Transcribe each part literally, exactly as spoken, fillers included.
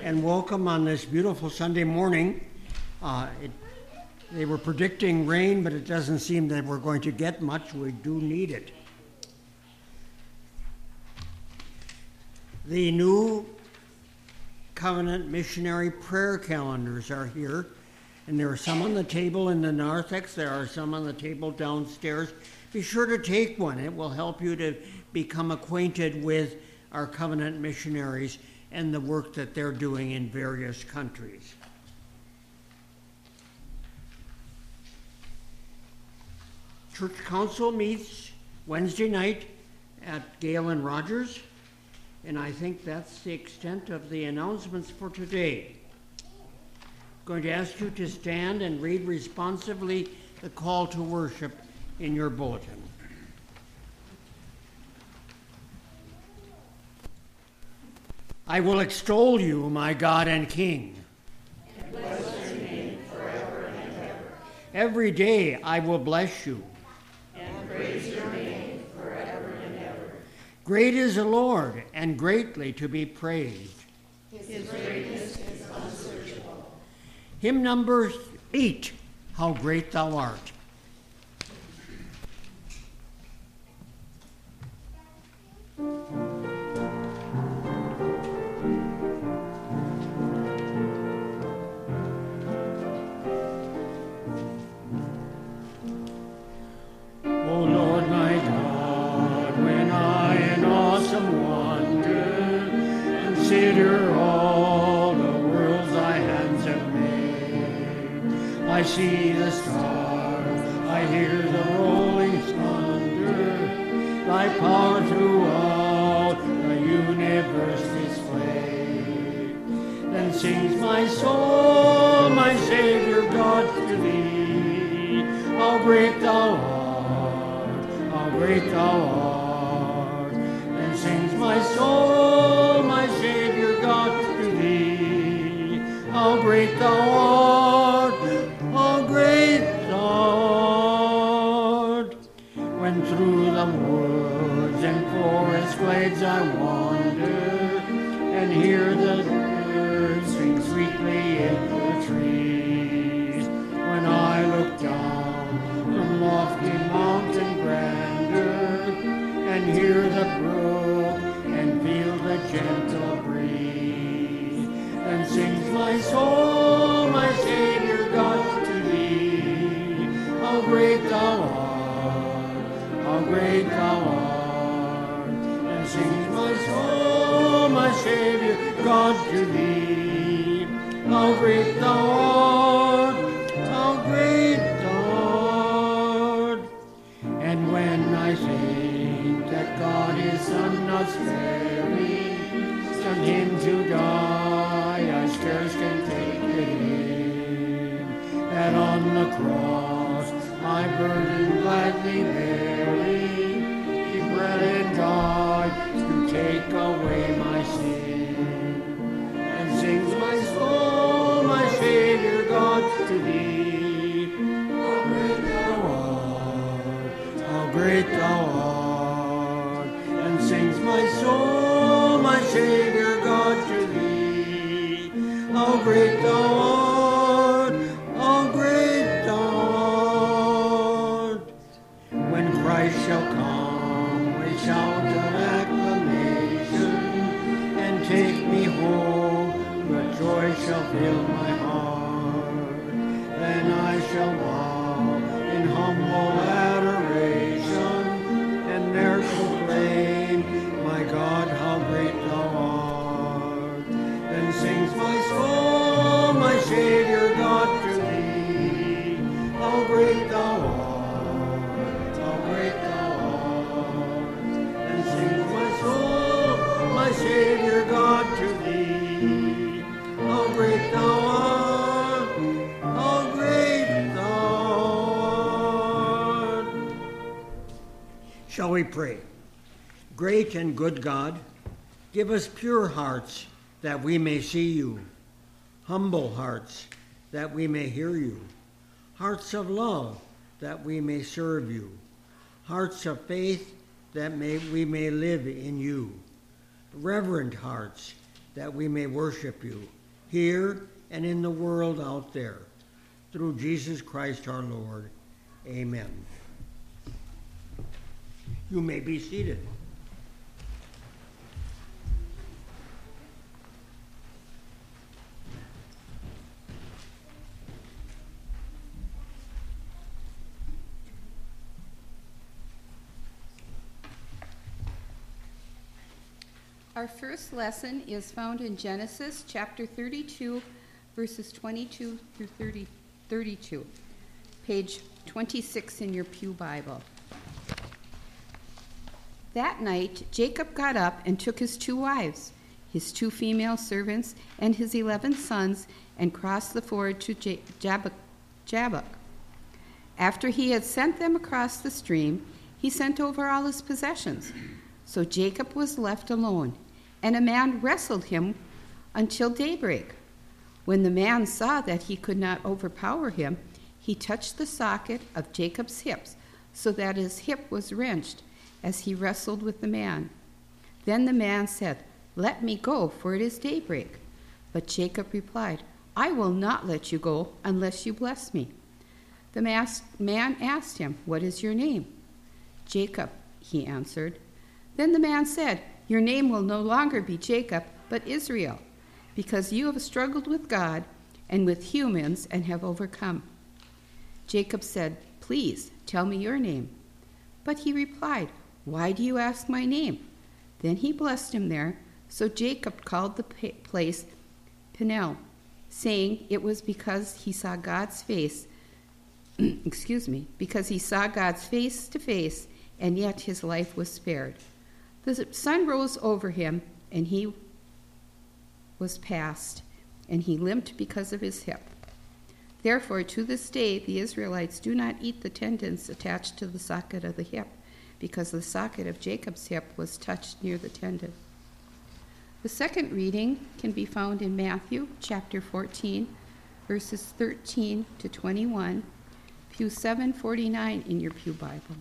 and welcome on this beautiful Sunday morning. Uh, it, they were predicting rain, but it doesn't seem that we're going to get much. We do need it. The new Covenant Missionary Prayer Calendars are here, and there are some on the table in the narthex. There are some on the table downstairs. Be sure to take one. It will help you to become acquainted with our covenant missionaries and the work that they're doing in various countries. Church Council meets Wednesday night at Gale and Rogers, and I think that's the extent of the announcements for today. I'm going to ask you to stand and read responsively the call to worship in your bulletin. I will extol you, my God and King. And bless your name forever and ever. Every day I will bless you. And praise your name forever and ever. Great is the Lord, and greatly to be praised. His greatness is unsearchable. Hymn number eight, How Great Thou Art. Consider all the worlds thy hands have made. I see the stars, I hear the rolling thunder, thy power throughout the universe displayed. Then sings my soul, my Savior God, to thee. How great thou art, how great thou art. Then sings my soul, my Savior God, to thee. How great thou art, how great thou art. When through the woods and forest glades I wander, and hear the birds sing sweetly in the trees. When I look down from lofty mountain grandeur, and hear the brook and feel the gentle breeze, then sings my soul, my Savior God, to thee. How great thou art, how great thou art. Then sings my soul, my Savior God, to thee. How great thou art, how great thou art. And when I think that God his Son not sparing, sent him to die, I scarce can take it in, that on the cross my burden gladly bearing, he bled and died to take away my sin. And sings my soul, my Savior God, to thee. How great thou art, how great thou art. And sings my soul, my Savior God, to thee. How great thou art, how great thou art. When Christ shall come, we shout an acclamation, and take me home, but joy shall fill my heart. Then I shall bow in humble adoration, and there proclaim, my God, how great thou art. Then sings my soul, my Savior God, to thee. How great thou art, how great thou art. Then sings my soul, my Savior God, to thee. How great thou art, how great thou art. Shall we pray? Great and good God, give us pure hearts that we may see you, humble hearts that we may hear you, hearts of love that we may serve you, hearts of faith that may, we may live in you, reverent hearts that we may worship you here and in the world out there. Through Jesus Christ our Lord. Amen. You may be seated. Our first lesson is found in Genesis chapter thirty-two, verses twenty-two through thirty, thirty-two, page twenty-six in your Pew Bible. That night, Jacob got up and took his two wives, his two female servants, and his eleven sons, and crossed the ford to J- Jabbok. Jabbok. After he had sent them across the stream, he sent over all his possessions. So Jacob was left alone, and a man wrestled him until daybreak. When the man saw that he could not overpower him, he touched the socket of Jacob's hips, so that his hip was wrenched as he wrestled with the man. Then the man said, "Let me go, for it is daybreak." But Jacob replied, "I will not let you go unless you bless me." The man asked him, "What is your name?" "Jacob," he answered. Then the man said, "Your name will no longer be Jacob, but Israel, because you have struggled with God and with humans and have overcome." Jacob said, "Please tell me your name." But he replied, "Why do you ask my name?" Then he blessed him there. So Jacob called the place Peniel, saying it was because he saw God's face, excuse me, because he saw God's face to face, and yet his life was spared. The sun rose over him, and he was past, and he limped because of his hip. Therefore, to this day, the Israelites do not eat the tendons attached to the socket of the hip, because the socket of Jacob's hip was touched near the tendon. The second reading can be found in Matthew chapter fourteen, verses thirteen to twenty-one, Pew seven forty-nine in your Pew Bible.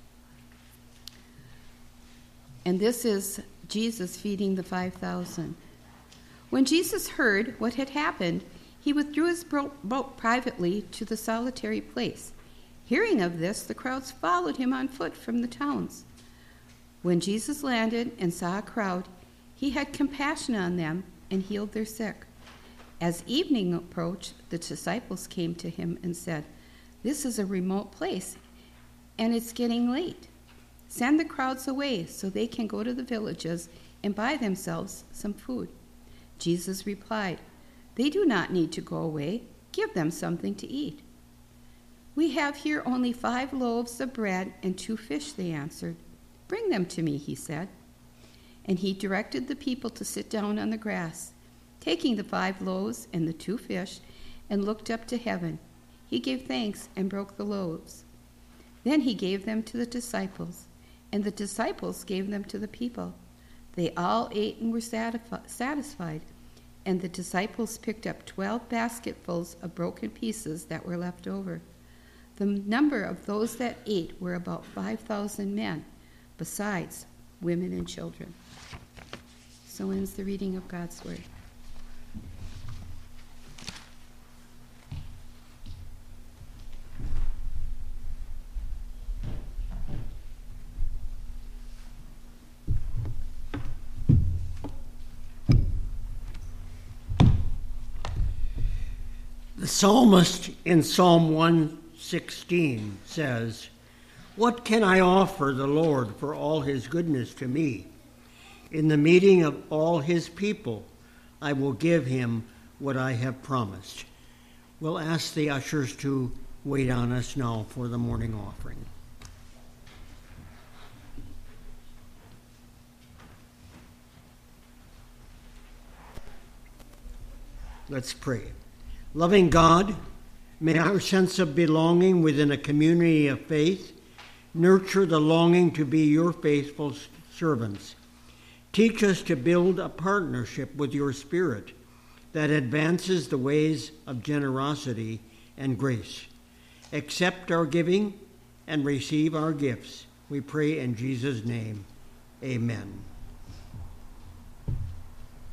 And this is Jesus feeding the five thousand. When Jesus heard what had happened, he withdrew his boat privately to the solitary place. Hearing of this, the crowds followed him on foot from the towns. When Jesus landed and saw a crowd, he had compassion on them and healed their sick. As evening approached, the disciples came to him and said, "This is a remote place, and it's getting late. Send the crowds away so they can go to the villages and buy themselves some food." Jesus replied, "They do not need to go away. Give them something to eat." "We have here only five loaves of bread and two fish," they answered. "Bring them to me," he said. And he directed the people to sit down on the grass. Taking the five loaves and the two fish, and looked up to heaven, he gave thanks and broke the loaves. Then he gave them to the disciples, and the disciples gave them to the people. They all ate and were satisfied, and the disciples picked up twelve basketfuls of broken pieces that were left over. The number of those that ate were about five thousand men, besides women and children. So ends the reading of God's Word. The psalmist in Psalm one sixteen says, "What can I offer the Lord for all his goodness to me? In the meeting of all his people, I will give him what I have promised." We'll ask the ushers to wait on us now for the morning offering. Let's pray. Loving God, may our sense of belonging within a community of faith nurture the longing to be your faithful servants. Teach us to build a partnership with your Spirit that advances the ways of generosity and grace. Accept our giving and receive our gifts. We pray in Jesus' name. Amen.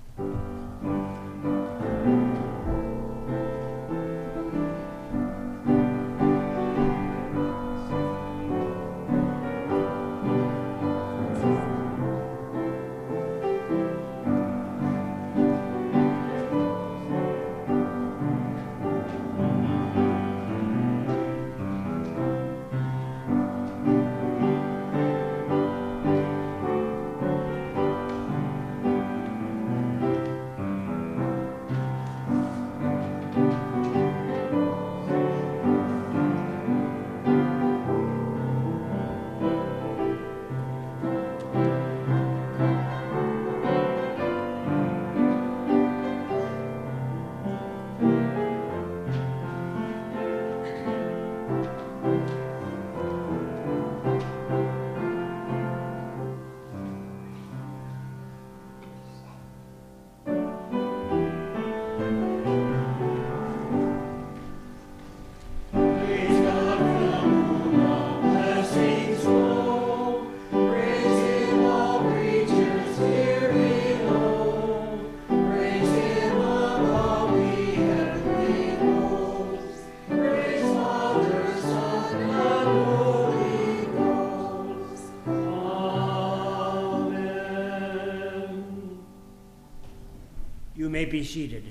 You may be seated.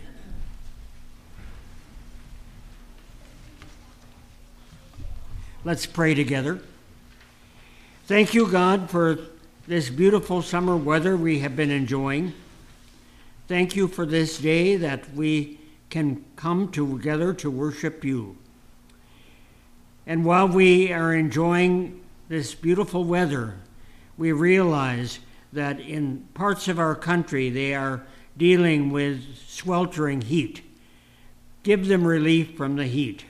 Let's pray together. Thank you, God, for this beautiful summer weather we have been enjoying. Thank you for this day that we can come together to worship you. And while we are enjoying this beautiful weather, we realize that in parts of our country they are dealing with sweltering heat. Give them relief from the heat.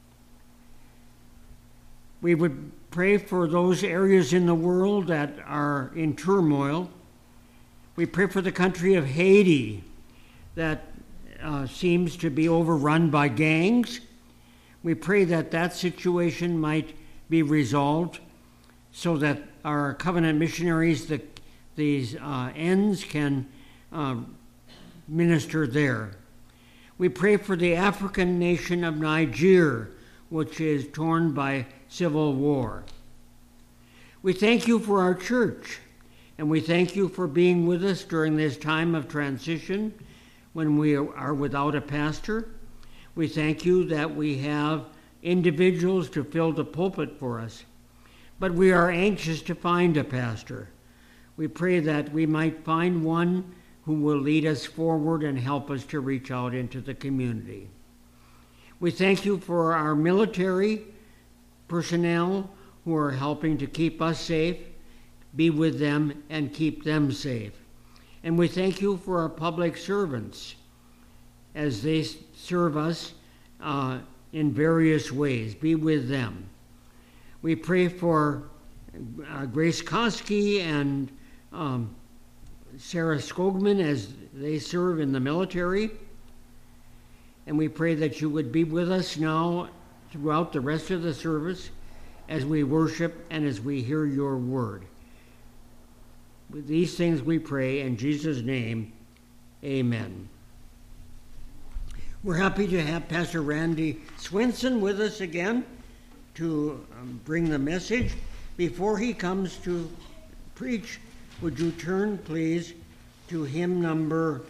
We would pray for those areas in the world that are in turmoil. We pray for the country of Haiti that uh, seems to be overrun by gangs. We pray that that situation might be resolved so that our covenant missionaries, the, these uh, ends, can uh, minister there. We pray for the African nation of Niger, which is torn by civil war. We thank you for our church, and we thank you for being with us during this time of transition when we are without a pastor. We thank you that we have individuals to fill the pulpit for us, but we are anxious to find a pastor. We pray that we might find one who will lead us forward and help us to reach out into the community. We thank you for our military personnel who are helping to keep us safe, be with them, and keep them safe. And we thank you for our public servants as they serve us uh, in various ways. Be with them. We pray for uh, Grace Koski and um, Sarah Skogman as they serve in the military. And we pray that you would be with us now throughout the rest of the service as we worship and as we hear your word. With these things we pray in Jesus' name, amen. We're happy to have Pastor Randy Swinson with us again to um, bring the message. Before he comes to preach, would you turn, please, to hymn number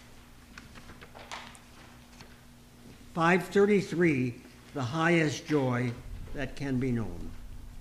five thirty-three, The Highest Joy That Can Be Known.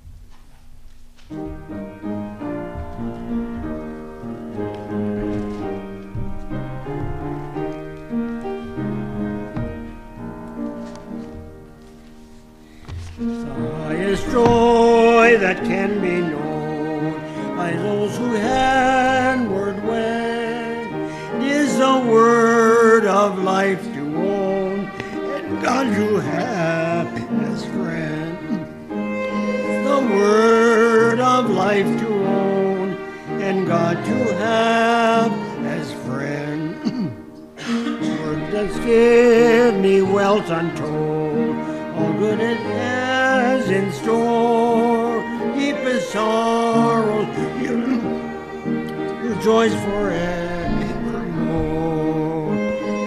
The highest joy that can be known by those who handward wend is the word of life to own, and God you have as friend. The word of life to own, and God to have as friend. Word that's give me wealth untold, all good it has in store, deepest sorrows, you, your joys forevermore.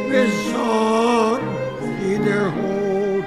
his song be their hold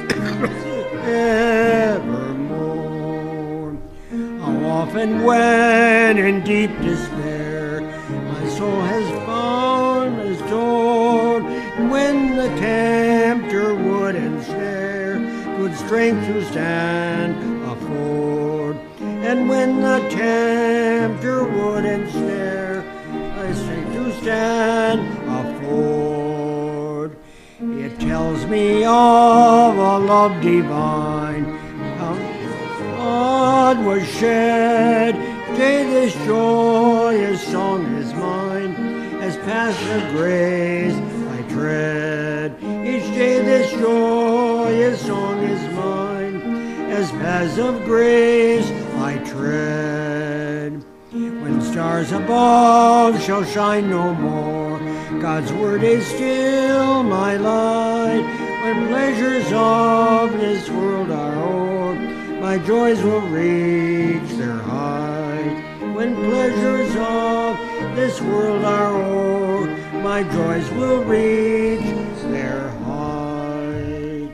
evermore. How often when in deep despair my soul has found a sword, and when the tempter would ensnare, good strength to stand afford. And when the tempter would ensnare, I strength to stand afford. It tells me of a love divine, how blood was shed. Day this joyous song is mine, as paths of grace I tread. Each day this joyous song is mine, as paths of grace I tread. When stars above shall shine no more, God's word is still my light. When pleasures of this world are o'er, my joys will reach their height. When pleasures of this world are o'er, my joys will reach their height.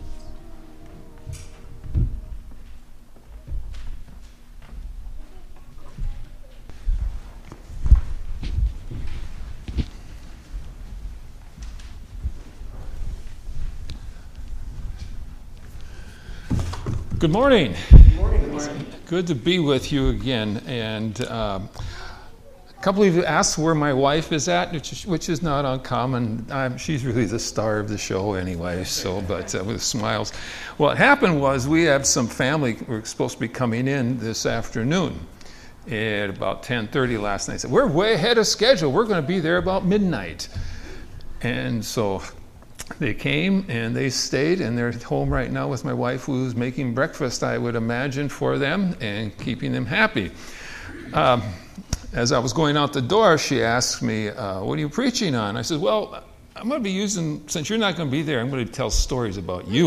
Good morning. Good morning. Good to be with you again. And um, a couple of you asked where my wife is at, which is, which is not uncommon. Um, she's really the star of the show anyway, so, but uh, with smiles. What happened was we have some family who were supposed to be coming in this afternoon at about ten thirty last night. I said, we're way ahead of schedule. We're going to be there about midnight. And so they came and they stayed, and they're home right now with my wife, who's making breakfast, I would imagine, for them and keeping them happy. Um, as I was going out the door, she asked me, uh, what are you preaching on? I said, well, I'm going to be using, since you're not going to be there, I'm going to tell stories about you.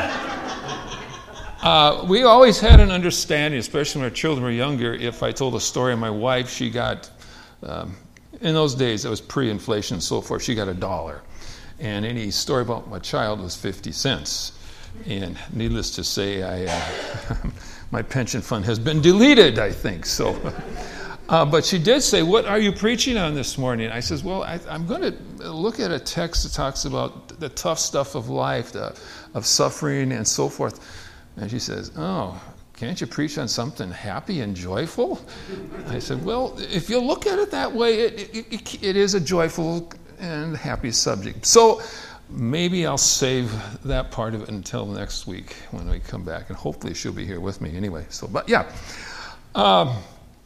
uh, we always had an understanding, especially when our children were younger, if I told a story of my wife, she got, um, in those days, it was pre-inflation and so forth, she got a dollar. And any story about my child was fifty cents. And needless to say, I, uh, my pension fund has been deleted, I think. So, uh, but she did say, what are you preaching on this morning? I says, well, I, I'm going to look at a text that talks about the tough stuff of life, the, of suffering and so forth. And she says, oh, can't you preach on something happy and joyful? I said, well, if you look at it that way, it, it, it, it is a joyful and happy subject. So maybe I'll save that part of it until next week when we come back, and hopefully she'll be here with me anyway. So, but yeah, um,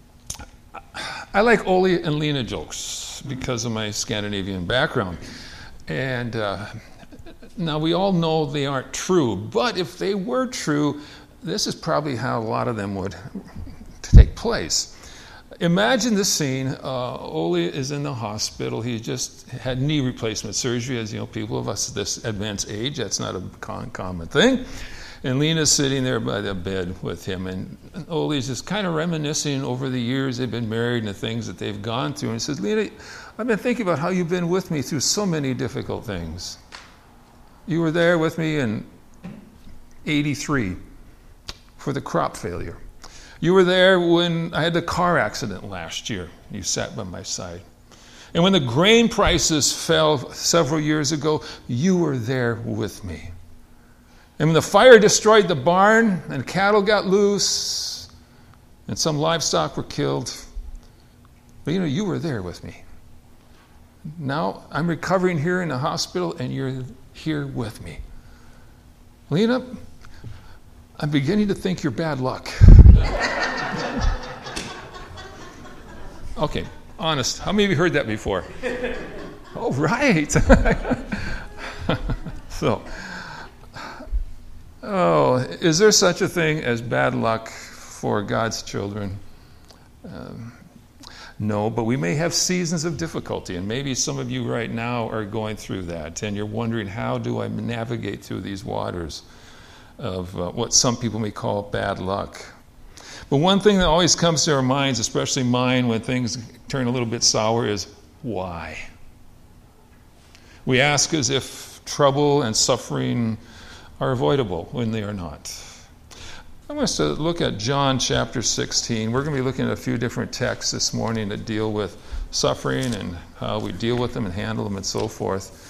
I like Ole and Lena jokes because of my Scandinavian background, and uh, now we all know they aren't true, but if they were true, this is probably how a lot of them would take place. Imagine the scene. Uh, Ole is in the hospital. He just had knee replacement surgery. As you know, people of us this advanced age, that's not a con- common thing. And Lena's sitting there by the bed with him. And Ole's just kind of reminiscing over the years they've been married and the things that they've gone through. And he says, Lena, I've been thinking about how you've been with me through so many difficult things. You were there with me in eighty-three for the crop failure. You were there when I had the car accident last year. You sat by my side. And when the grain prices fell several years ago, you were there with me. And when the fire destroyed the barn and cattle got loose and some livestock were killed, but you know, you were there with me. Now I'm recovering here in the hospital and you're here with me. Lena, I'm beginning to think you're bad luck. Okay, honest. How many of you heard that before? Oh, right. So, oh, is there such a thing as bad luck for God's children? Um, no, but we may have seasons of difficulty, and maybe some of you right now are going through that, and you're wondering, how do I navigate through these waters of uh, what some people may call bad luck? But one thing that always comes to our minds, especially mine when things turn a little bit sour, is why? We ask as if trouble and suffering are avoidable when they are not. I want us to look at John chapter sixteen. We're going to be looking at a few different texts this morning that deal with suffering and how we deal with them and handle them and so forth.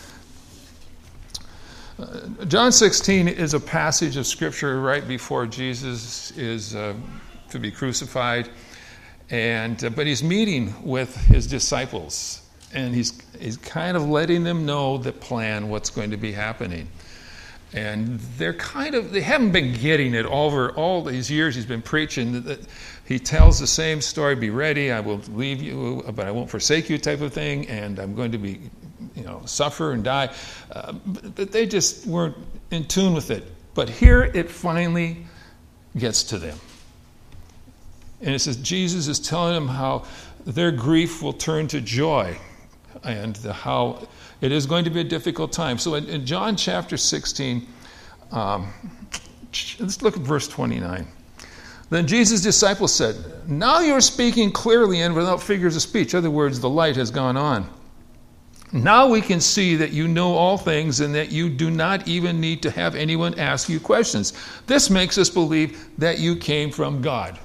Uh, John sixteen is a passage of Scripture right before Jesus is uh, to be crucified, and uh, but he's meeting with his disciples, and he's he's kind of letting them know the plan, what's going to be happening. And they're kind of, they haven't been getting it over all these years he's been preaching. That he tells the same story, be ready, I will leave you, but I won't forsake you type of thing, and I'm going to be, you know, suffer and die. Uh, but they just weren't in tune with it. But here it finally gets to them. And it says Jesus is telling them how their grief will turn to joy, and the, how it is going to be a difficult time. So in, in John chapter sixteen, um, let's look at verse twenty-nine. Then Jesus' disciples said, "Now you are speaking clearly and without figures of speech." In other words, the light has gone on. "Now we can see that you know all things and that you do not even need to have anyone ask you questions. This makes us believe that you came from God."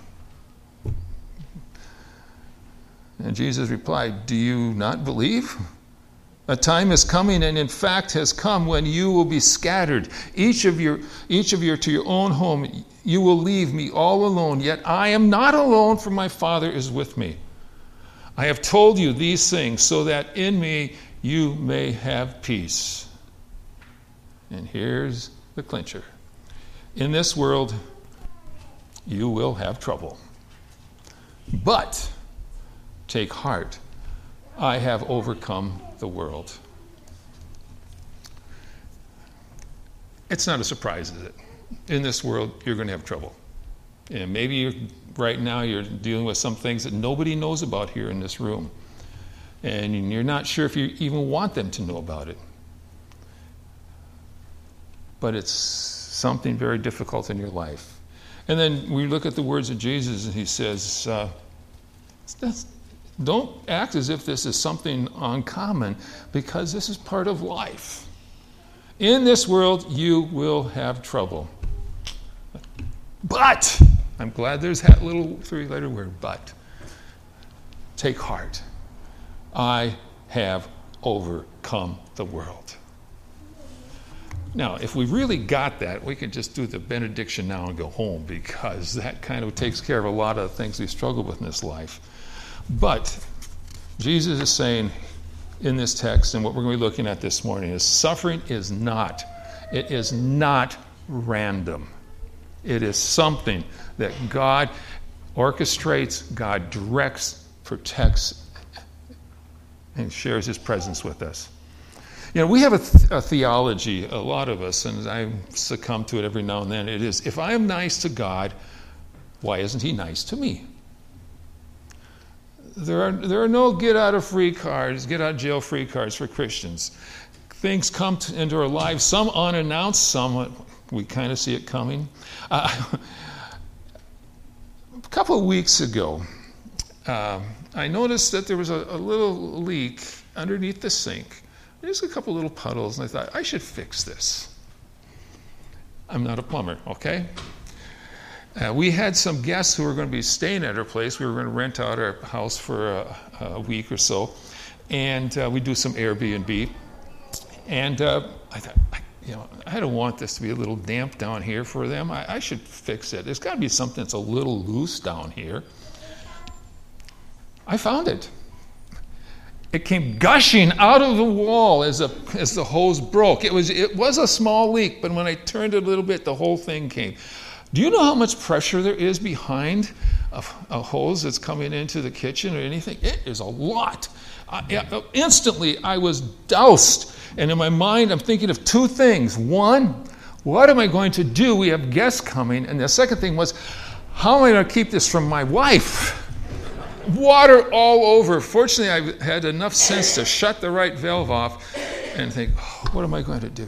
And Jesus replied, "Do you not believe? A time is coming, and in fact has come, when you will be scattered, each of your each of you to your own home. You will leave me all alone, yet I am not alone, for my Father is with me. I have told you these things so that in me you may have peace." And here's the clincher. "In this world you will have trouble. But take heart, I have overcome the world." It's not a surprise, is it? In this world, you're going to have trouble. And maybe you're, right now you're dealing with some things that nobody knows about here in this room. And you're not sure if you even want them to know about it. But it's something very difficult in your life. And then we look at the words of Jesus, and he says, uh, that's don't act as if this is something uncommon, because this is part of life. In this world, you will have trouble. But, I'm glad there's that little three-letter word, but. Take heart. I have overcome the world. Now, if we really got that, we could just do the benediction now and go home, because that kind of takes care of a lot of the things we struggle with in this life. But Jesus is saying in this text, and what we're going to be looking at this morning, is suffering is not, it is not random. It is something that God orchestrates, God directs, protects, and shares his presence with us. You know, we have a, th- a theology, a lot of us, and I succumb to it every now and then. It is, if I am nice to God, why isn't he nice to me? There are there are no get-out-of-free cards, get-out-of-jail-free cards for Christians. Things come to, into our lives, some unannounced, some we kind of see it coming. Uh, a couple of weeks ago, uh, I noticed that there was a, a little leak underneath the sink. There's a couple little puddles, and I thought, I should fix this. I'm not a plumber, okay? Uh, we had some guests who were going to be staying at our place. We were going to rent out our house for a, a week or so, and uh, we do some Airbnb. And uh, I thought, I, you know, I don't want this to be a little damp down here for them. I, I should fix it. There's got to be something that's a little loose down here. I found it. It came gushing out of the wall as a, as the hose broke. It was it was a small leak, but when I turned it a little bit, the whole thing came. Do you know how much pressure there is behind a, a hose that's coming into the kitchen or anything? It is a lot. I, instantly, I was doused. And in my mind, I'm thinking of two things. One, what am I going to do? We have guests coming. And the second thing was, how am I going to keep this from my wife? Water all over. Fortunately, I had enough sense to shut the right valve off and think, oh, what am I going to do?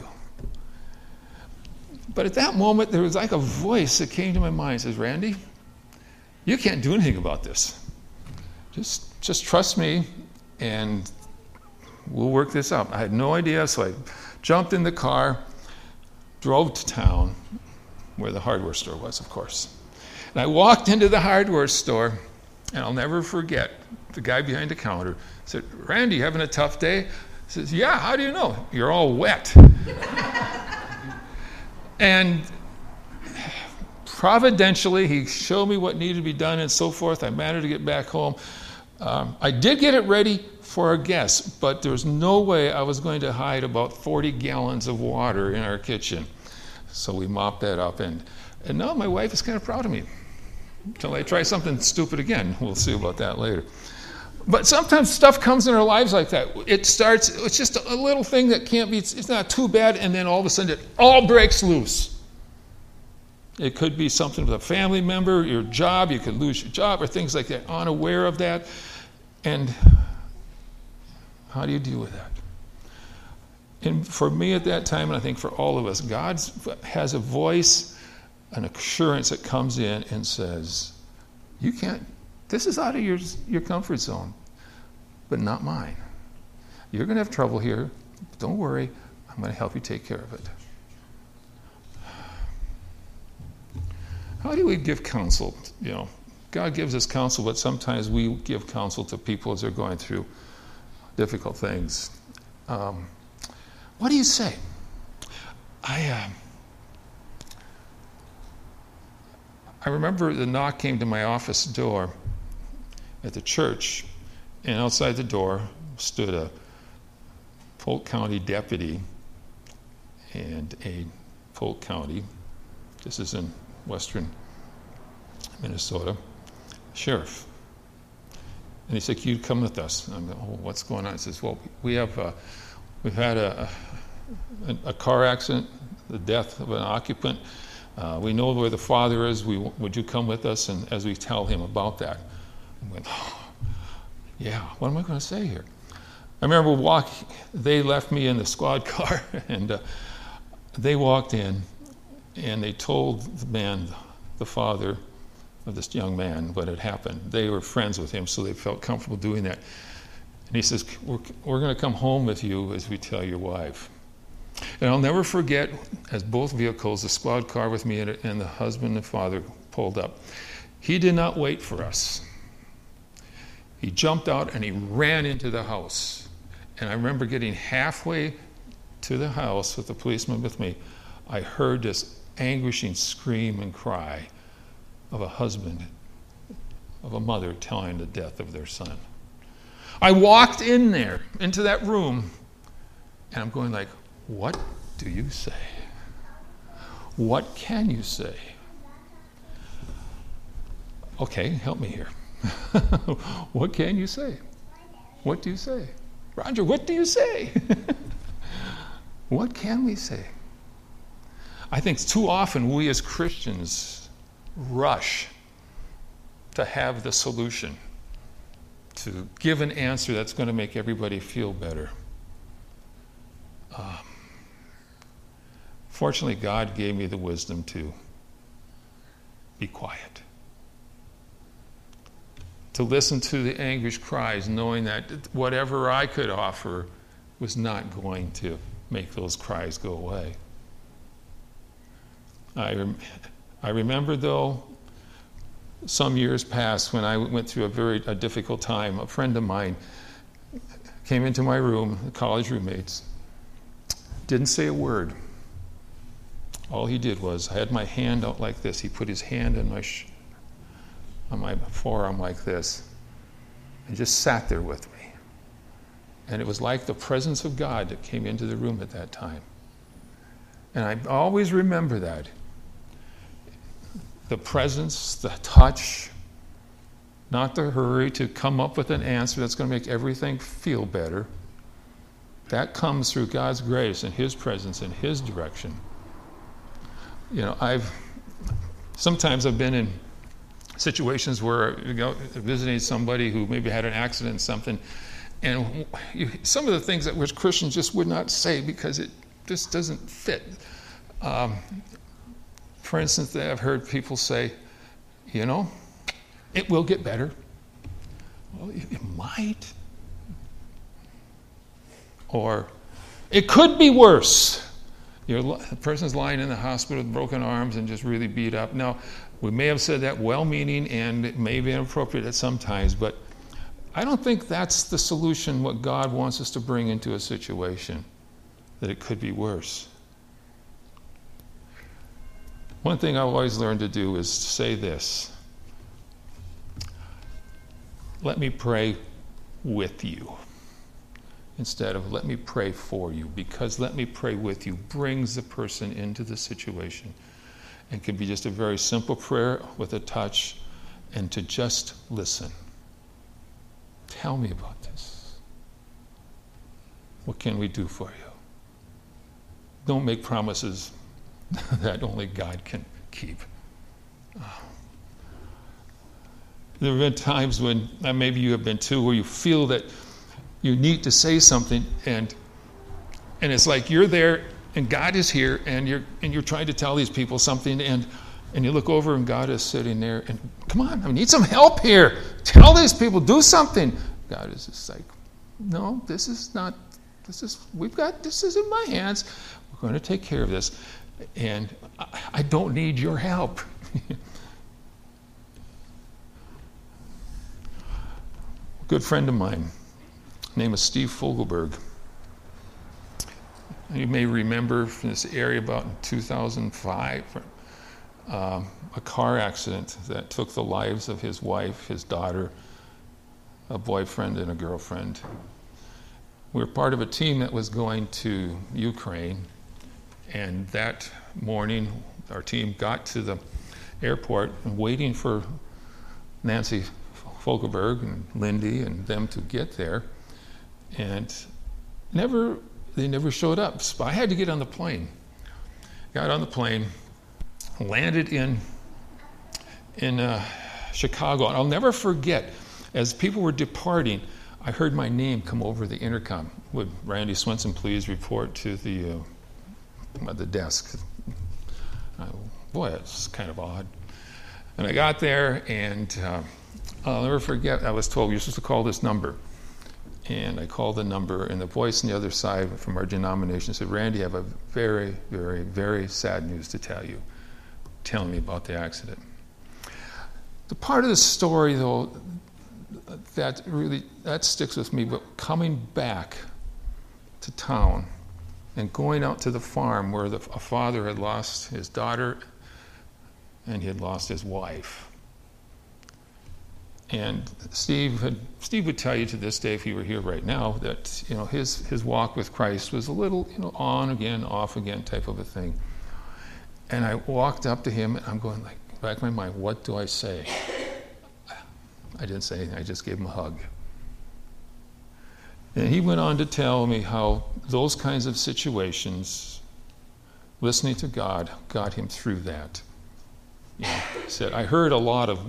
But at that moment, there was like a voice that came to my mind. It says, Randy, you can't do anything about this. Just, just trust me, and we'll work this out. I had no idea, so I jumped in the car, drove to town, where the hardware store was, of course. And I walked into the hardware store, and I'll never forget, the guy behind the counter said, "Randy, you having a tough day?" I says, "Yeah, how do you know? You're all wet." And providentially, he showed me what needed to be done and so forth. I managed to get back home. Um, I did get it ready for our guests, but there was no way I was going to hide about forty gallons of water in our kitchen. So we mopped that up, and, and now my wife is kind of proud of me. Until I try something stupid again. We'll see about that later. But sometimes stuff comes in our lives like that. It starts, it's just a little thing that can't be, it's not too bad, and then all of a sudden it all breaks loose. It could be something with a family member, your job, you could lose your job, or things like that, unaware of that. And how do you deal with that? And for me at that time, and I think for all of us, God has a voice, an assurance that comes in and says, you can't, this is out of your, your comfort zone, but not mine. You're going to have trouble here. Don't worry. I'm going to help you take care of it. How do we give counsel? You know, God gives us counsel, but sometimes we give counsel to people as they're going through difficult things. Um, what do you say? I uh, I remember the knock came to my office door at the church, and outside the door stood a Polk County deputy and a Polk County, this is in western Minnesota, sheriff. And he said, "Can you come with us?" And I'm going, "Oh, what's going on?" He says, "Well, we have, uh, we've had a, a, a car accident, the death of an occupant. Uh, we know where the father is. We, would you come with us?" And as we tell him about that, I went, oh, yeah, what am I going to say here? I remember walk. They left me in the squad car, and uh, they walked in, and they told the man, the father of this young man, what had happened. They were friends with him, so they felt comfortable doing that. And he says, we're, we're going to come home with you as we tell your wife. And I'll never forget, as both vehicles, the squad car with me and, and the husband and father pulled up, he did not wait for us. He jumped out and he ran into the house. And I remember getting halfway to the house with the policeman with me. I heard this anguishing scream and cry of a husband, of a mother telling the death of their son. I walked in there, into that room, and I'm going like, what do you say? What can you say? Okay, help me here. What can you say? What do you say? Roger, what do you say? What can we say? I think too often we as Christians rush to have the solution, to give an answer that's going to make everybody feel better. Um, fortunately, God gave me the wisdom to be quiet, to listen to the anguished cries, knowing that whatever I could offer was not going to make those cries go away. I, rem- I remember, though, some years past when I went through a very a difficult time, a friend of mine came into my room, college roommates, didn't say a word. All he did was, I had my hand out like this. He put his hand on my sh- on my forearm like this, and just sat there with me. And it was like the presence of God that came into the room at that time. And I always remember that. The presence, the touch, not the hurry to come up with an answer that's going to make everything feel better. That comes through God's grace and His presence and His direction. You know, I've sometimes I've been in situations where you know visiting somebody who maybe had an accident and something, and you, some of the things that which Christians just would not say because it just doesn't fit. Um, for instance, I've heard people say, you know, it will get better. Well, it, it might. Or it could be worse. You're, the person's lying in the hospital with broken arms and just really beat up. Now, we may have said that well-meaning and it may be inappropriate at some times, but I don't think that's the solution, what God wants us to bring into a situation, that it could be worse. One thing I've always learned to do is say this: let me pray with you, instead of let me pray for you, because let me pray with you brings the person into the situation and can be just a very simple prayer with a touch, and to just listen. Tell me about this. What can we do for you? Don't make promises that only God can keep. There have been times when, and maybe you have been too, where you feel that you need to say something, and and it's like you're there and God is here, and you're and you're trying to tell these people something, and and you look over and God is sitting there, and come on, I need some help here. Tell these people, do something. God is just like, no, this is not, this is, we've got, this is in my hands. We're going to take care of this. And I, I don't need your help. A good friend of mine, name is Steve Fogelberg. You may remember from this area about in two thousand five, um, a car accident that took the lives of his wife, his daughter, a boyfriend, and a girlfriend. We were part of a team that was going to Ukraine, and that morning our team got to the airport and waiting for Nancy Fogelberg and Lindy and them to get there, and never they never showed up. So I had to get on the plane. Got on the plane, landed in in uh, Chicago, and I'll never forget, as people were departing, I heard my name come over the intercom. Would Randy Swenson please report to the uh, the desk? Uh, boy, it's kind of odd. And I got there, and uh, I'll never forget, I was told, you're supposed to call this number. And I called the number, and the voice on the other side from our denomination said, Randy, I have a very, very, very sad news to tell you. Tell me about the accident. The part of the story, though, that really, that sticks with me, but coming back to town and going out to the farm where the, a father had lost his daughter and he had lost his wife. And Steve had, Steve would tell you to this day, if he were here right now, that you know his his walk with Christ was a little you know on again, off again type of a thing. And I walked up to him, and I'm going like, back in my mind, what do I say? I didn't say anything. I just gave him a hug. And he went on to tell me how those kinds of situations, listening to God, got him through that. You know, he said, I heard a lot of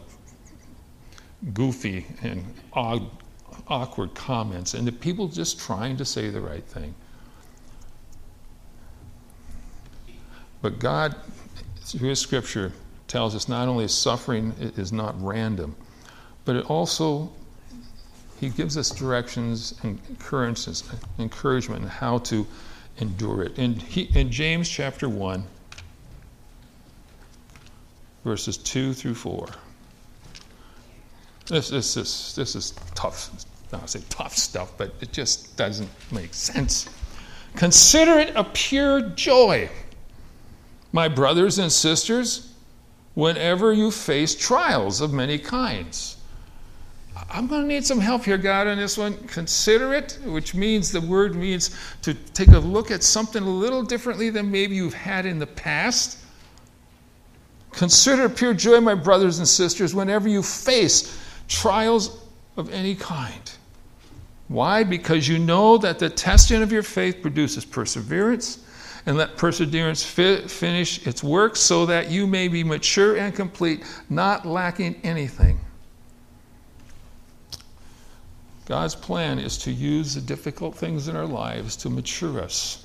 goofy and odd, awkward comments, and the people just trying to say the right thing. But God, through His Scripture, tells us not only suffering is not random, but it also, He gives us directions and encouragements, encouragement in how to endure it. In, he, in James chapter one, verses two through four. This, this, is, this is tough, I don't say tough stuff, but it just doesn't make sense. Consider it a pure joy, my brothers and sisters, whenever you face trials of many kinds. I'm going to need some help here, God, on this one. Consider it, which means the word means to take a look at something a little differently than maybe you've had in the past. Consider pure joy, my brothers and sisters, whenever you face trials of any kind. Why? Because you know that the testing of your faith produces perseverance, and let perseverance fi- finish its work so that you may be mature and complete, not lacking anything. God's plan is to use the difficult things in our lives to mature us,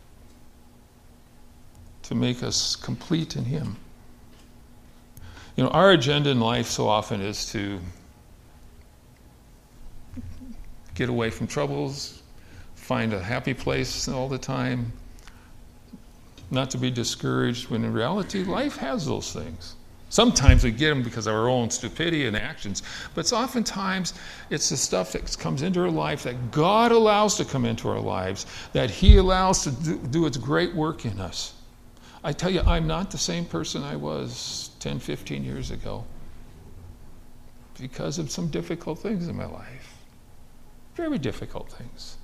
to make us complete in Him. You know, our agenda in life so often is to get away from troubles, find a happy place all the time, not to be discouraged, when in reality, life has those things. Sometimes we get them because of our own stupidity and actions, but it's oftentimes it's the stuff that comes into our life that God allows to come into our lives, that He allows to do, do its great work in us. I tell you, I'm not the same person I was ten, fifteen years ago because of some difficult things in my life. Very difficult things.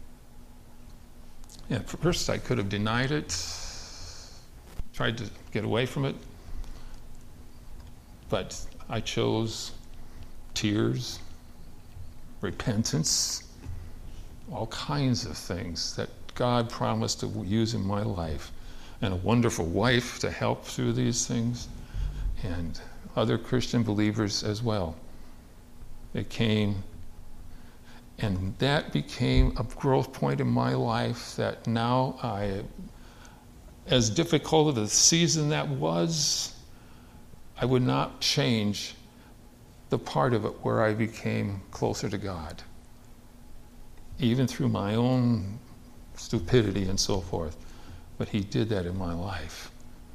Yeah, first I could have denied it, tried to get away from it, but I chose tears, repentance, all kinds of things that God promised to use in my life, and a wonderful wife to help through these things, and other Christian believers as well. It came, and that became a growth point in my life that now I, as difficult of a season that was, I would not change the part of it where I became closer to God, even through my own stupidity and so forth. But He did that in my life.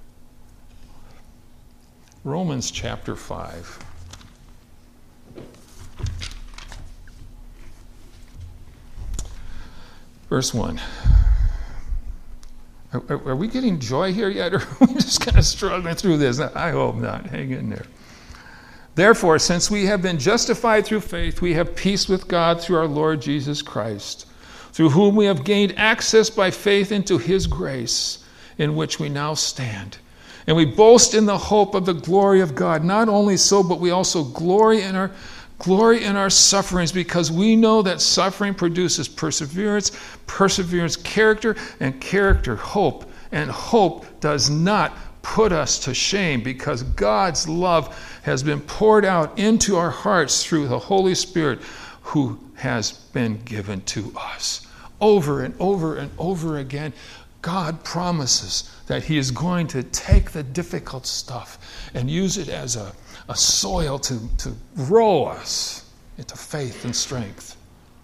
Romans chapter five. Verse one. Are, are we getting joy here yet, or are we just kind of struggling through this? I hope not. Hang in there. Therefore, since we have been justified through faith, we have peace with God through our Lord Jesus Christ, through whom we have gained access by faith into His grace, in which we now stand. And we boast in the hope of the glory of God. Not only so, but we also glory in our Glory in our sufferings, because we know that suffering produces perseverance, perseverance, character, and character, hope. And hope does not put us to shame, because God's love has been poured out into our hearts through the Holy Spirit who has been given to us. Over and over and over again, God promises that He is going to take the difficult stuff and use it as a a soil to, to grow us into faith and strength.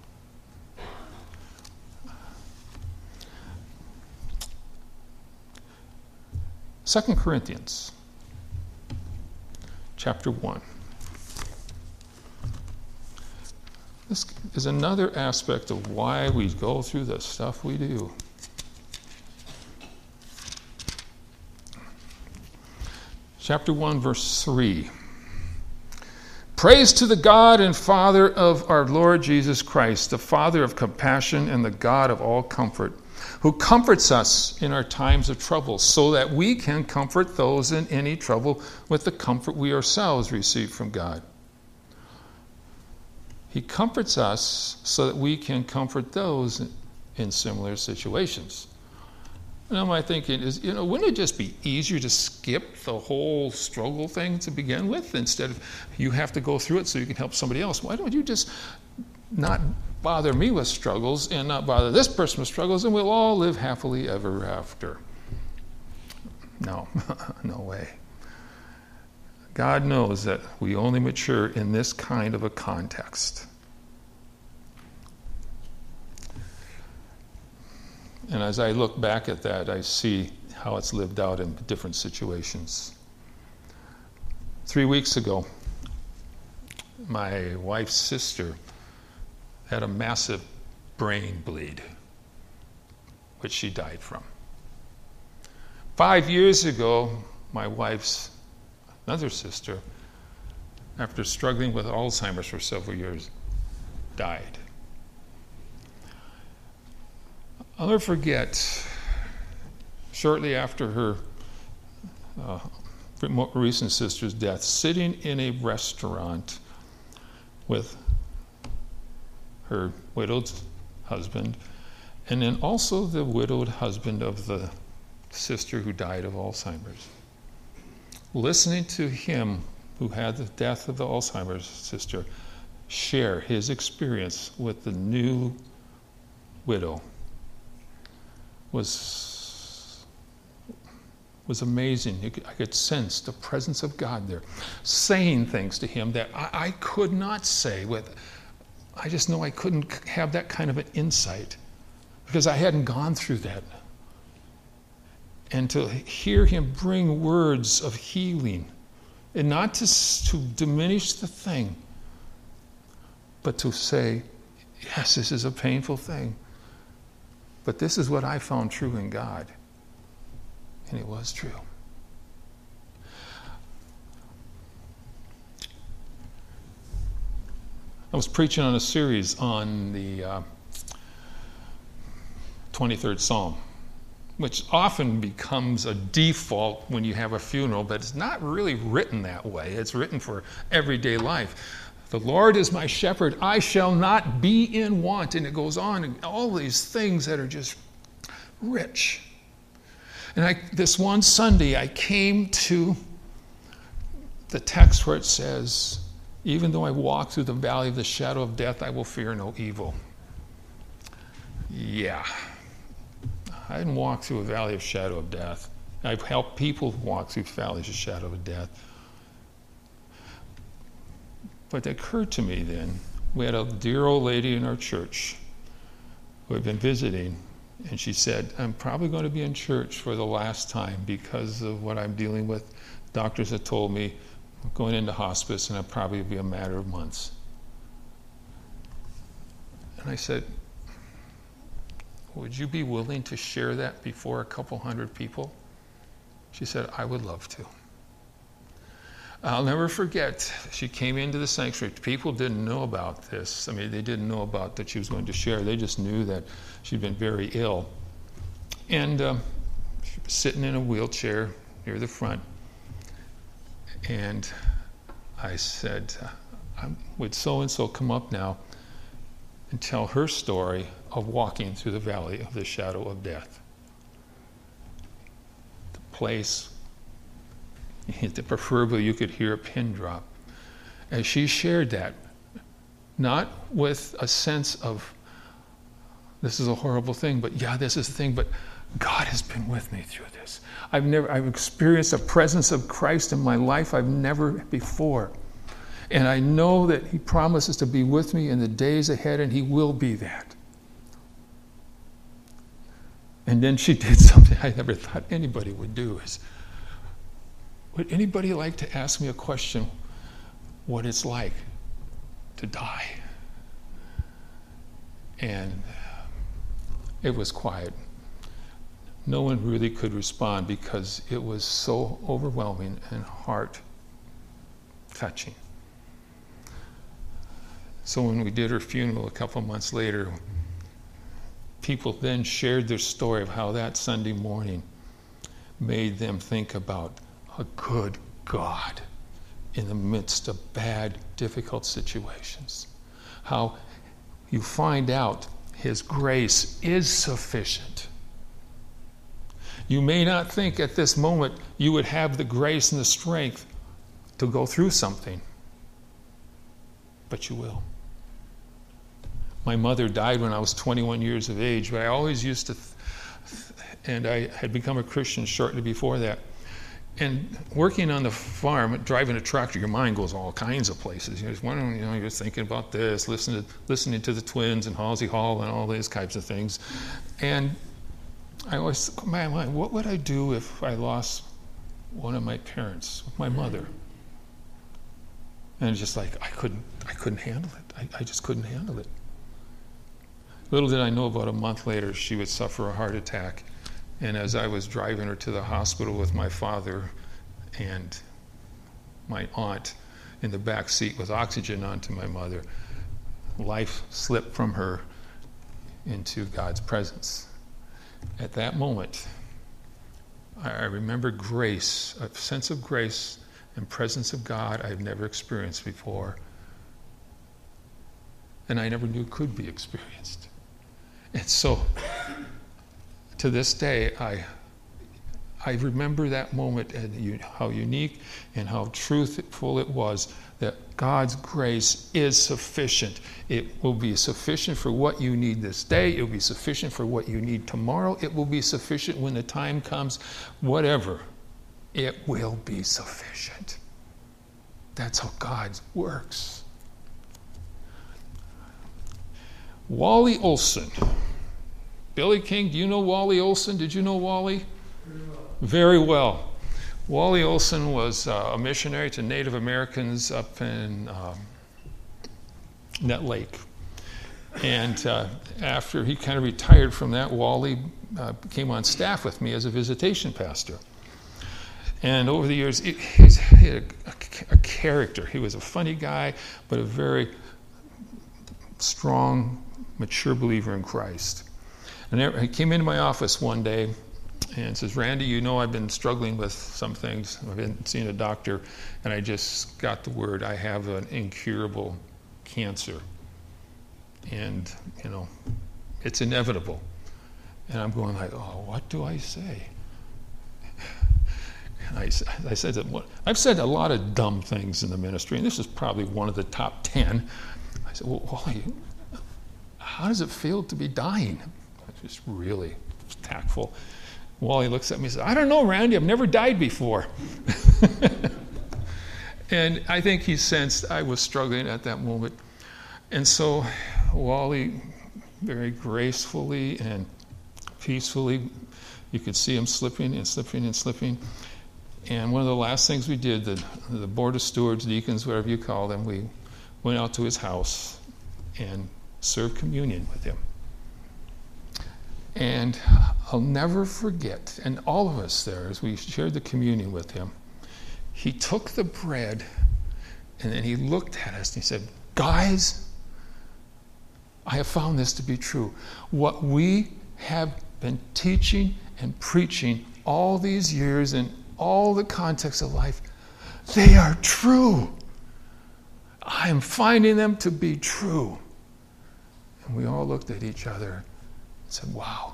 Second Corinthians chapter one. This is another aspect of why we go through the stuff we do. Chapter one, verse three. Praise to the God and Father of our Lord Jesus Christ, the Father of compassion and the God of all comfort, who comforts us in our times of trouble, so that we can comfort those in any trouble with the comfort we ourselves receive from God. He comforts us so that we can comfort those in similar situations. Now my thinking is, you know, wouldn't it just be easier to skip the whole struggle thing to begin with, instead of you have to go through it so you can help somebody else? Why don't you just not bother me with struggles and not bother this person with struggles, and we'll all live happily ever after? No, no way. God knows that we only mature in this kind of a context. And as I look back at that, I see how it's lived out in different situations. Three weeks ago, my wife's sister had a massive brain bleed, which she died from. Five years ago, my wife's another sister, after struggling with Alzheimer's for several years, died. I'll never forget, shortly after her uh, more recent sister's death, sitting in a restaurant with her widowed husband, and then also the widowed husband of the sister who died of Alzheimer's. Listening to him, who had the death of the Alzheimer's sister, share his experience with the new widow was was amazing. You could, I could sense the presence of God there, saying things to him that I, I could not say with, I just know I couldn't have that kind of an insight because I hadn't gone through that. And to hear him bring words of healing, and not to, to diminish the thing, but to say, yes, this is a painful thing, but this is what I found true in God. And it was true. I was preaching on a series on the uh, twenty-third Psalm, which often becomes a default when you have a funeral, but it's not really written that way. It's written for everyday life. The Lord is my shepherd, I shall not be in want. And it goes on, and all these things that are just rich. And I, this one Sunday, I came to the text where it says, even though I walk through the valley of the shadow of death, I will fear no evil. Yeah. I didn't walk through a valley of shadow of death. I've helped people walk through valleys of shadow of death. But it occurred to me then, we had a dear old lady in our church who had been visiting, and she said, I'm probably going to be in church for the last time because of what I'm dealing with. Doctors have told me I'm going into hospice, and it'll probably be a matter of months. And I said, would you be willing to share that before a couple hundred people? She said, I would love to. I'll never forget, she came into the sanctuary. People didn't know about this. I mean, they didn't know about that she was going to share. They just knew that she'd been very ill. And um, she was sitting in a wheelchair near the front. And I said, would so-and-so come up now and tell her story of walking through the valley of the shadow of death? The place, preferably you could hear a pin drop. As she shared that, not with a sense of, this is a horrible thing, but yeah, this is the thing, but God has been with me through this. I've never, I've experienced a presence of Christ in my life I've never before. And I know that he promises to be with me in the days ahead, and he will be that. And then she did something I never thought anybody would do. Is, would anybody like to ask me a question, what it's like to die? And it was quiet. No one really could respond because it was so overwhelming and heart-touching. So when we did her funeral a couple months later, people then shared their story of how that Sunday morning made them think about a good God in the midst of bad, difficult situations. How you find out his grace is sufficient. You may not think at this moment you would have the grace and the strength to go through something, but you will. My mother died when I was twenty-one years of age, but I always used to, th- and I had become a Christian shortly before that. And working on the farm, driving a tractor, your mind goes all kinds of places. You're just wondering, you know, you're thinking about this, listening to, listening to the twins and Halsey Hall and all these types of things. And I always think, my mind, what would I do if I lost one of my parents, my mother? And it's just like I couldn't, I couldn't handle it. I, I just couldn't handle it. Little did I know, about a month later, she would suffer a heart attack. And as I was driving her to the hospital with my father and my aunt in the back seat with oxygen onto my mother, life slipped from her into God's presence. At that moment, I remember grace, a sense of grace and presence of God I've never experienced before, and I never knew could be experienced. And so, to this day, I I remember that moment and how unique and how truthful it was, that God's grace is sufficient. It will be sufficient for what you need this day. It will be sufficient for what you need tomorrow. It will be sufficient when the time comes. Whatever, it will be sufficient. That's how God works. Wally Olson Billy King, do you know Wally Olson? Did you know Wally? Very well. Very well. Wally Olson was uh, a missionary to Native Americans up in um, Nett Lake. And uh, after he kind of retired from that, Wally uh, came on staff with me as a visitation pastor. And over the years, it, he's, he had a, a, a character. He was a funny guy, but a very strong, mature believer in Christ. And he came into my office one day and says, Randy, you know I've been struggling with some things. I've been seeing a doctor, and I just got the word I have an incurable cancer. And, you know, it's inevitable. And I'm going like, oh, what do I say? And I, I said, that what, I've said a lot of dumb things in the ministry, and this is probably one of the top ten. I said, well, Wally, how does it feel to be dying? Just really tactful. Wally looks at me and says, I don't know, Randy, I've never died before. And I think he sensed I was struggling at that moment. And so Wally, very gracefully and peacefully, you could see him slipping and slipping and slipping. And one of the last things we did, the, the board of stewards, deacons, whatever you call them, we went out to his house and served communion with him. And I'll never forget, and all of us there, as we shared the communion with him, he took the bread and then he looked at us and he said, guys, I have found this to be true. What we have been teaching and preaching all these years in all the contexts of life, they are true. I am finding them to be true. And we all looked at each other and said, wow,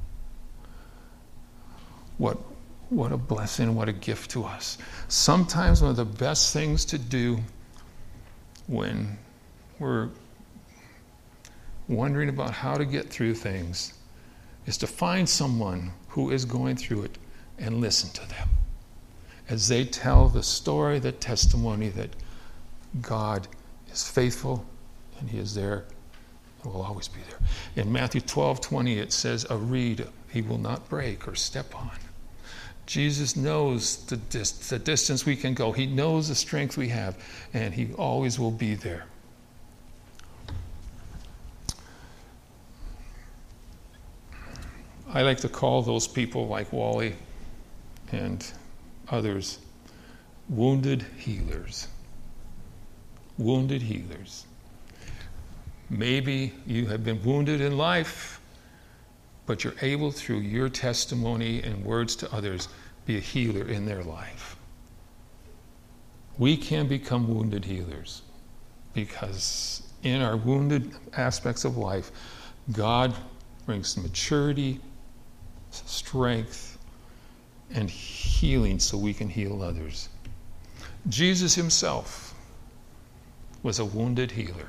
what, what a blessing, what a gift to us. Sometimes one of the best things to do when we're wondering about how to get through things is to find someone who is going through it and listen to them as they tell the story, the testimony that God is faithful and He is there and will always be there. In Matthew twelve twenty, it says, a reed He will not break or step on. Jesus knows the, dis- the distance we can go. He knows the strength we have, and He always will be there. I like to call those people like Wally and others wounded healers. Wounded healers. Maybe you have been wounded in life, but you're able through your testimony and words to others be a healer in their life. We can become wounded healers because in our wounded aspects of life, God brings maturity, strength, and healing so we can heal others. Jesus Himself was a wounded healer.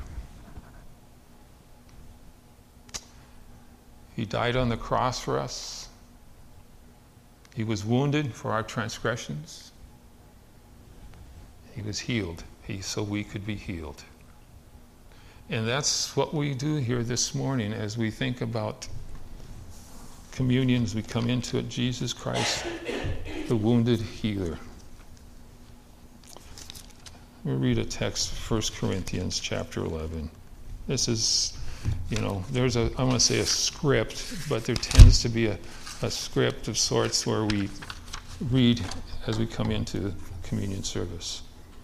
He died on the cross for us. He was wounded for our transgressions. He was healed he, so we could be healed. And that's what we do here this morning as we think about communion, as we come into it, Jesus Christ, the wounded healer. We'll read a text, First Corinthians chapter eleven. This is, you know, there's a, I want to say a script, but there tends to be a, a script of sorts where we read as we come into communion service.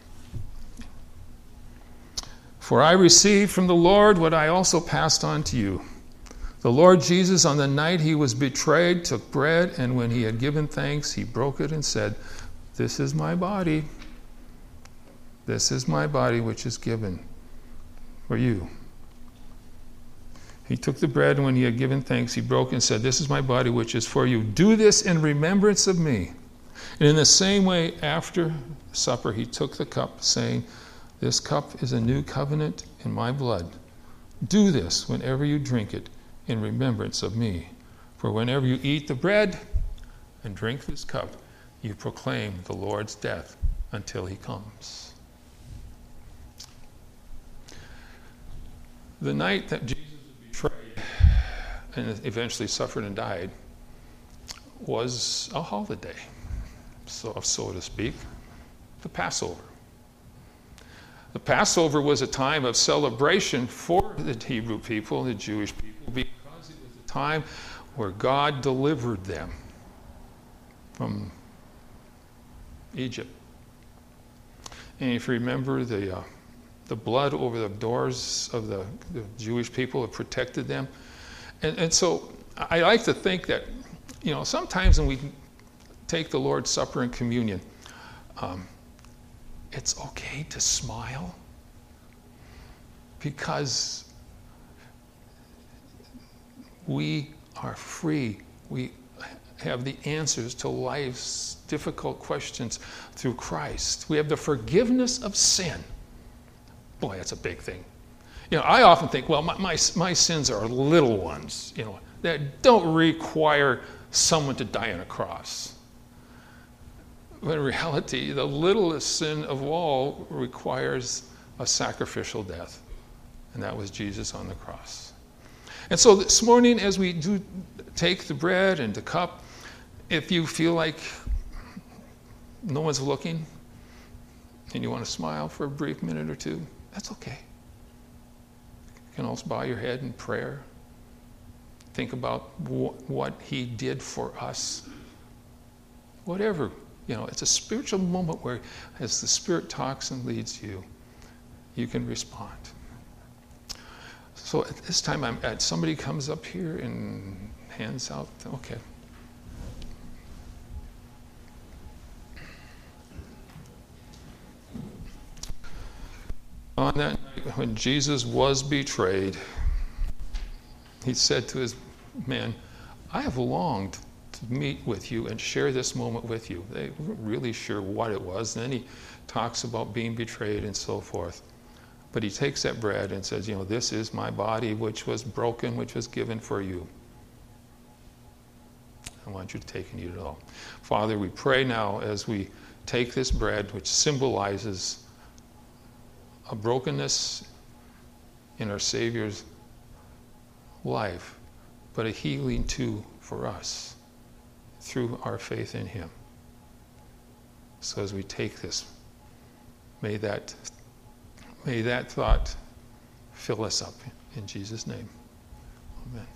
For I received from the Lord what I also passed on to you. The Lord Jesus, on the night He was betrayed, took bread, and when He had given thanks, He broke it and said, this is my body. This is my body which is given for you. He took the bread, and when He had given thanks, He broke and said, this is my body which is for you. Do this in remembrance of me. And in the same way, after supper, He took the cup, saying, this cup is a new covenant in my blood. Do this whenever you drink it in remembrance of me. For whenever you eat the bread and drink this cup, you proclaim the Lord's death until He comes. The night that Jesus was betrayed and eventually suffered and died, was a holiday, so, so to speak, the Passover. The Passover was a time of celebration for the Hebrew people, the Jewish people, because it was a time where God delivered them from Egypt. And if you remember, the uh, the blood over the doors of the, the Jewish people had protected them. And, and so I like to think that, you know, sometimes when we take the Lord's Supper and communion, um, it's okay to smile, because we are free. We have the answers to life's difficult questions through Christ. We have the forgiveness of sin. Boy, that's a big thing. You know, I often think, well, my, my, my sins are little ones, you know, that don't require someone to die on a cross. But in reality, the littlest sin of all requires a sacrificial death, and that was Jesus on the cross. And so this morning, as we do take the bread and the cup, if you feel like no one's looking and you want to smile for a brief minute or two, that's okay. You can also bow your head in prayer. Think about wh- what he did for us. Whatever. You know, it's a spiritual moment where, as the Spirit talks and leads you, you can respond. So at this time, I'm at, somebody comes up here and hands out. Okay. On that night when Jesus was betrayed, he said to his men, I have longed to meet with you and share this moment with you. They weren't really sure what it was. And then he talks about being betrayed and so forth. But he takes that bread and says, you know, this is my body which was broken, which was given for you. I want you to take and eat it all. Father, we pray now as we take this bread, which symbolizes a brokenness in our Savior's life, but a healing too for us through our faith in him. So as we take this, may that may that thought fill us up in Jesus' name. Amen.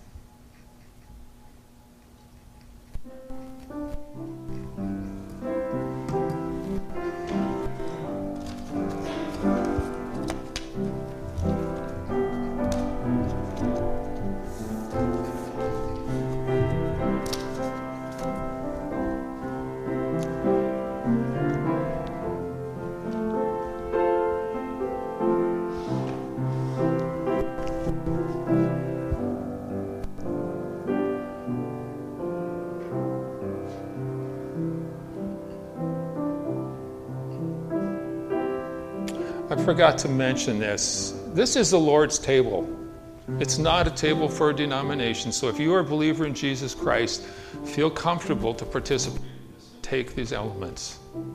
I forgot to mention this. This is the Lord's table. It's not a table for a denomination. So if you are a believer in Jesus Christ, feel comfortable to participate. Take these elements.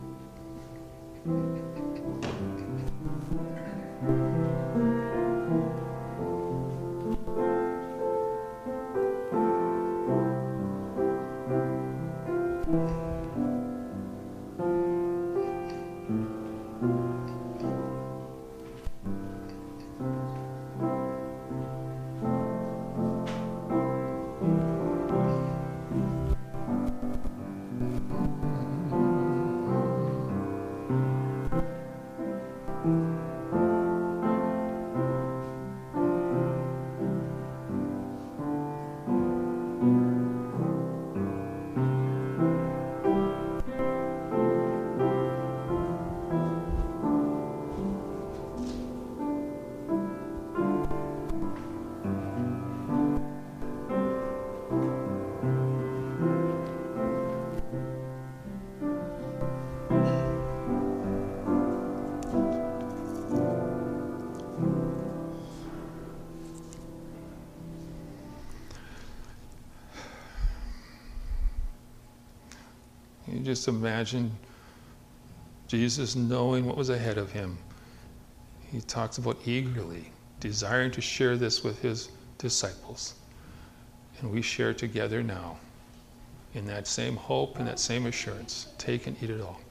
You just imagine Jesus knowing what was ahead of him. He talks about eagerly desiring to share this with his disciples. And we share together now in that same hope and that same assurance. Take and eat it all.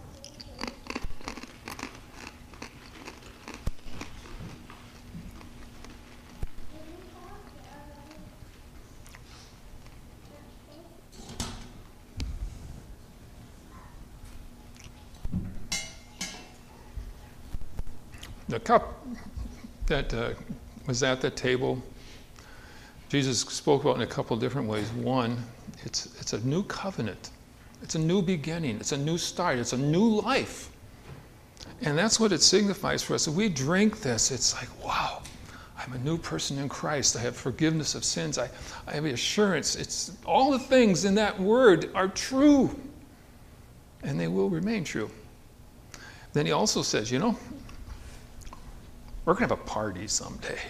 The cup that uh, was at the table, Jesus spoke about in a couple of different ways. One, it's it's a new covenant. It's a new beginning. It's a new start. It's a new life. And that's what it signifies for us. If we drink this, it's like, wow, I'm a new person in Christ. I have forgiveness of sins. I, I have assurance. It's all the things in that word are true. And they will remain true. Then he also says, you know, we're going to have a party someday.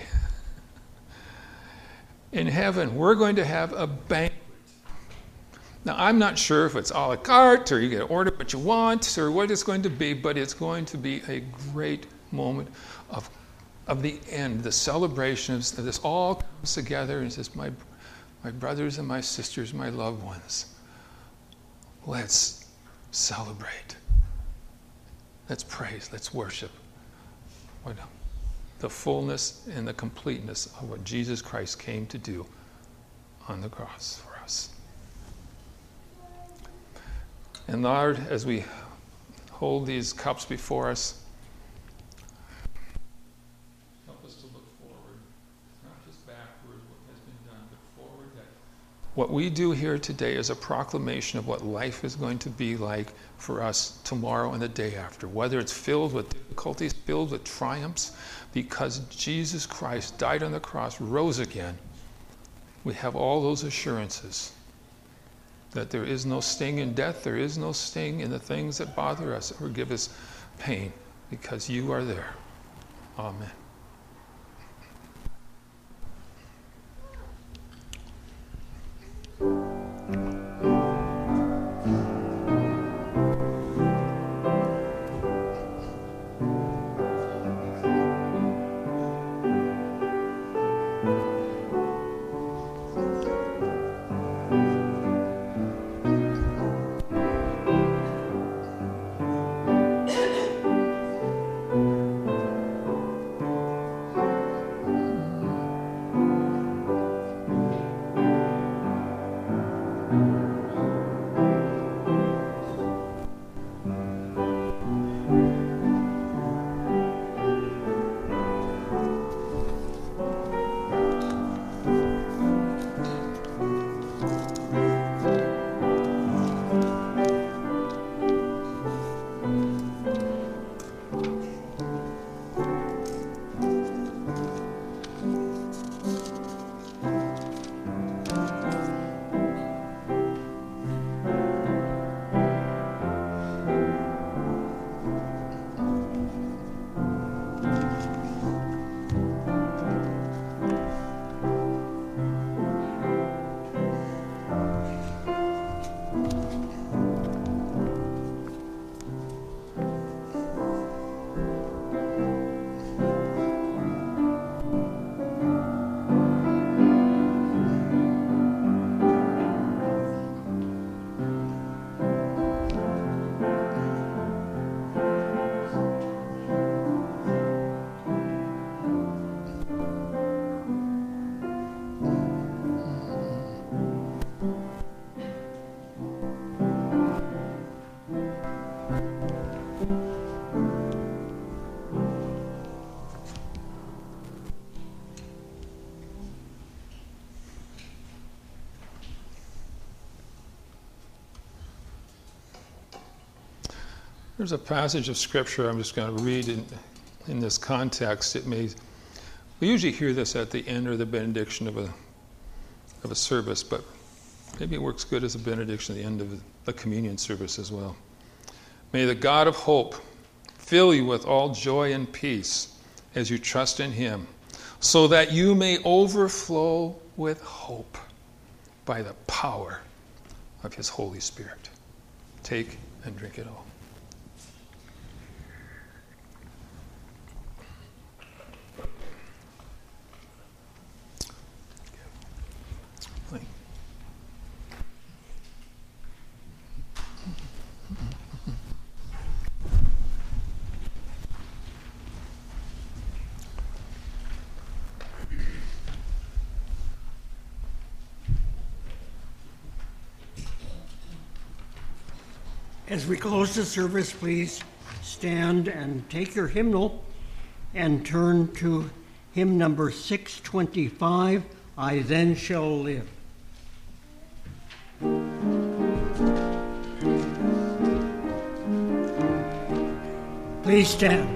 In heaven, we're going to have a banquet. Now, I'm not sure if it's a la carte or you get to order what you want or what it's going to be, but it's going to be a great moment of, of the end, the celebration of this all comes together and says, my, my brothers and my sisters, my loved ones, let's celebrate. Let's praise, let's worship. What now? The fullness and the completeness of what Jesus Christ came to do on the cross for us. And Lord, as we hold these cups before us, help us to look forward, not just backward, what has been done, but forward. That what we do here today is a proclamation of what life is going to be like for us tomorrow and the day after, whether it's filled with difficulties, filled with triumphs. Because Jesus Christ died on the cross, rose again, we have all those assurances that there is no sting in death, there is no sting in the things that bother us or give us pain, because you are there. Amen. There's a passage of Scripture I'm just going to read in, in this context. It may, we usually hear this at the end or the benediction of a of a service, but maybe it works good as a benediction at the end of the communion service as well. May the God of hope fill you with all joy and peace as you trust in him, so that you may overflow with hope by the power of his Holy Spirit. Take and drink it all. As we close the service, please stand and take your hymnal and turn to hymn number six twenty-five, I Then Shall Live. Please stand.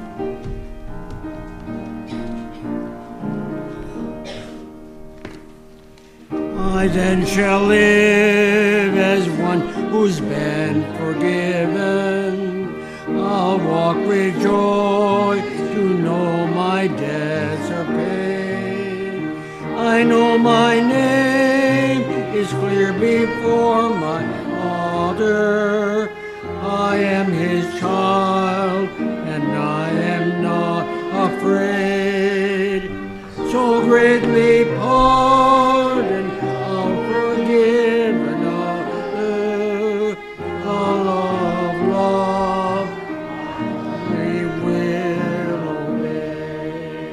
I then shall live as one who's been forgiven. I'll walk with joy to know my debts are paid. I know my name is clear before my altar. I am his child and I am not afraid. So greatly pardoned, I'll forgive another. I'll love, love, they will obey.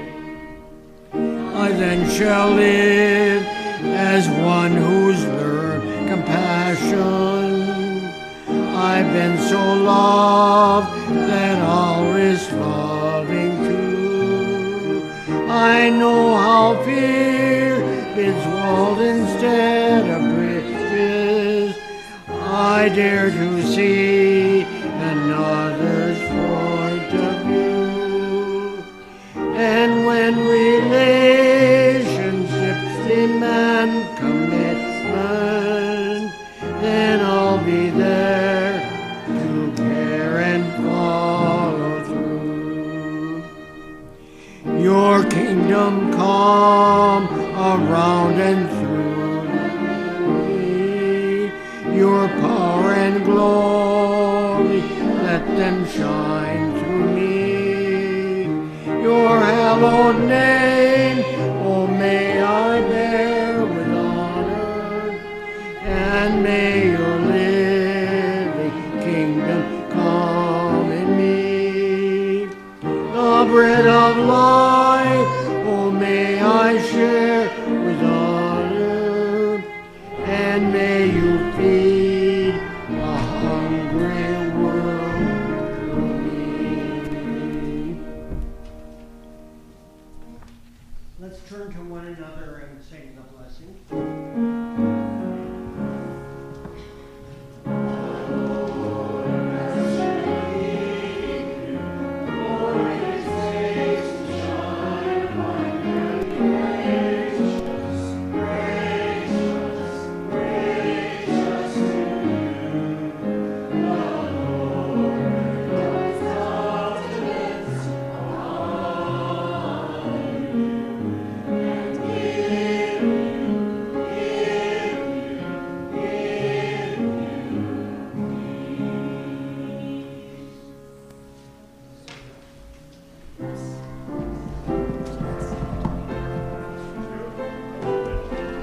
I then shall live as one who's learned compassion. I've been so loved that I'll risk loving too. I know how fear bids walled instead of bridges. I dare to see another's point of view. And when relationships demand commitment, then I'll be there to care and follow through. Your kingdom come around and through me. Your power and glory, let them shine through me. Your hallowed name, oh may I bear with honor, and may your living kingdom come in me. The bread of life